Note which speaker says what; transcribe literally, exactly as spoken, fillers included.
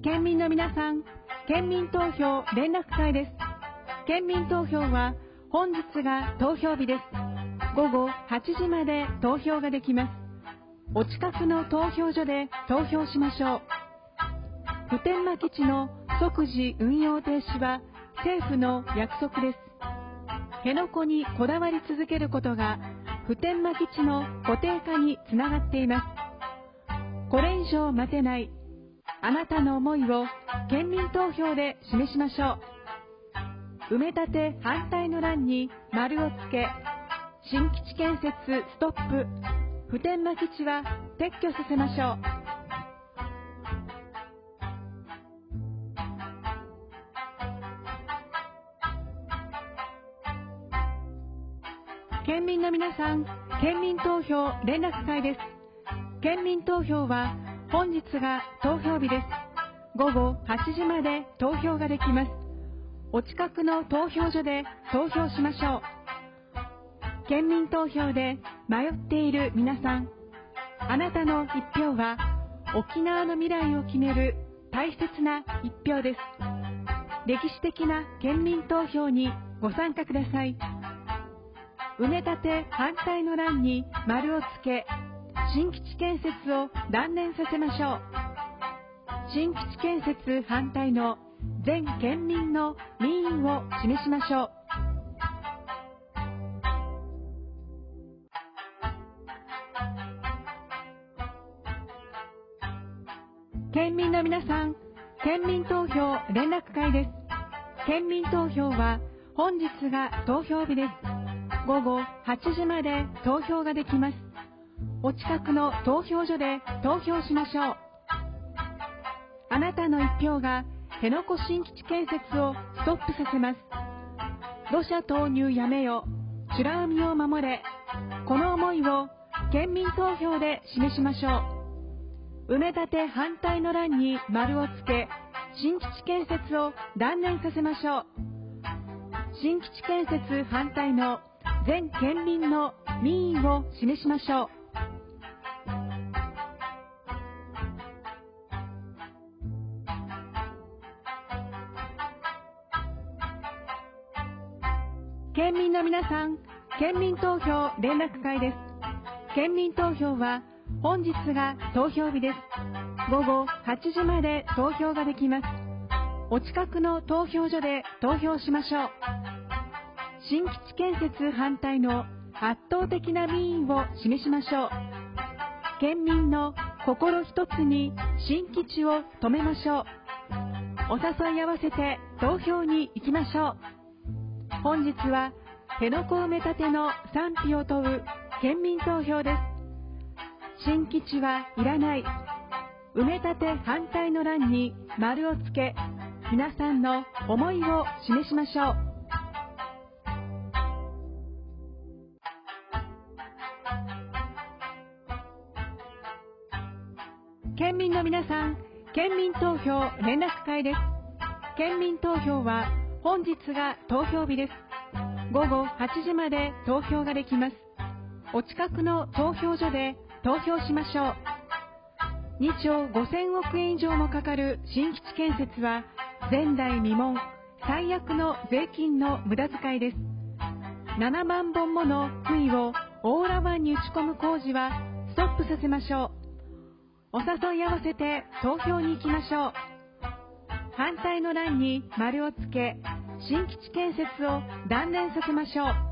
Speaker 1: 県民の皆さん、県民投票連絡会です。県民投票は本日が投票日です。ごごはちじまで投票ができます。お近くの投票所で投票しましょう。普天間基地の即時運用停止は政府の約束です。辺野古にこだわり続けることが普天間基地の固定化につながっています。これ以上待てない。あなたの思いを県民投票で示しましょう。埋め立て反対の欄に丸をつけ、新基地建設ストップ、普天間基地は撤去させましょう。県民の皆さん、県民投票連絡会です。県民投票は本日が投票日です。ごごはちじまで投票ができます。お近くの投票所で投票しましょう。県民投票で迷っている皆さん、あなたの一票は沖縄の未来を決める大切な一票です。歴史的な県民投票にご参加ください。埋め立て反対の欄に丸をつけ、新基地建設を断念させましょう。新基地建設反対の全県民の民意を示しましょう。県民の皆さん、県民投票連絡会です。県民投票は本日が投票日です。ごごはちじまで投票ができます。お近くの投票所で投票しましょう。あなたの一票が辺野古新基地建設をストップさせます。土砂投入やめよ、美ら海を守れ。この思いを県民投票で示しましょう。埋め立て反対の欄に丸をつけ、新基地建設を断念させましょう。新基地建設反対の全県民の民意を示しましょう。県民の皆さん、県民投票連絡会です。県民投票は本日が投票日です。ごごはちじまで投票ができます。お近くの投票所で投票しましょう。新基地建設反対の圧倒的な民意を示しましょう。県民の心一つに新基地を止めましょう。お誘い合わせて投票に行きましょう。本日は辺野古埋め立ての賛否を問う県民投票です。新基地はいらない。埋め立て反対の欄に丸をつけ、皆さんの思いを示しましょう。県民の皆さん、県民投票連絡会です。県民投票は本日が投票日です。ごごはちじまで投票ができます。お近くの投票所で投票しましょう。にちょうごせんおくえん以上もかかる新基地建設は前代未聞、最悪の税金の無駄遣いです。ななまんぼんもの杭を大浦湾に打ち込む工事はストップさせましょう。お誘い合わせて投票に行きましょう。反対の欄に丸をつけ、新基地建設を断念させましょう。